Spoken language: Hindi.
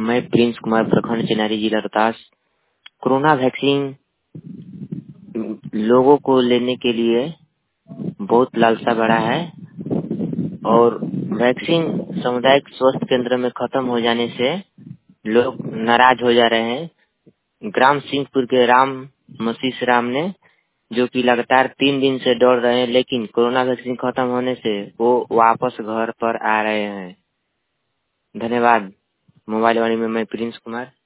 मैं प्रिंस कुमार, प्रखंड चिनारी, जिला रोहतास। कोरोना वैक्सीन लोगों को लेने के लिए बहुत लालसा बढ़ा है और वैक्सीन सामुदायिक स्वास्थ्य केंद्र में खत्म हो जाने से लोग नाराज हो जा रहे हैं। ग्राम सिंहपुर के राम मसीस राम ने, जो कि लगातार 3 दिन से दौड़ रहे हैं, लेकिन कोरोना वैक्सीन खत्म होने से वो वापस घर पर आ रहे हैं। धन्यवाद। मोबाइल वाणी में मैं प्रिंस कुमार।